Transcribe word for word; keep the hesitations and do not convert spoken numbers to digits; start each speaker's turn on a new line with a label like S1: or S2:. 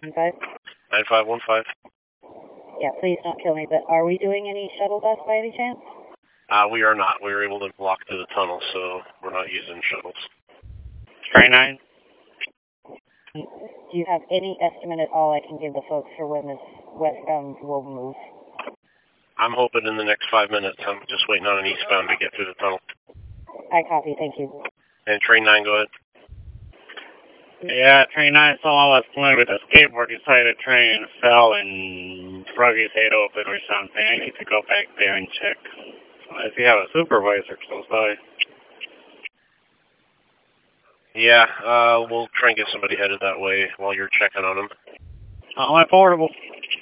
S1: one five?
S2: nine five one five.
S1: Yeah, please don't kill me, but are we doing any shuttle bus by any chance?
S2: Uh, we are not. We were able to block through the tunnel, so we're not using shuttles.
S3: Train nine?
S1: Do you have any estimate at all I can give the folks for when this westbound will move?
S2: I'm hoping in the next five minutes. I'm just waiting on an eastbound to get through the tunnel.
S1: I copy, thank you.
S2: And train nine, go ahead.
S3: Yeah, train nine, someone was playing with a skateboard inside the train and fell and broke his head open or something. I need to go back there and check. If you have a supervisor close by.
S2: Yeah, uh, we'll try and get somebody headed that way while you're checking on them.
S3: Oh, my portable.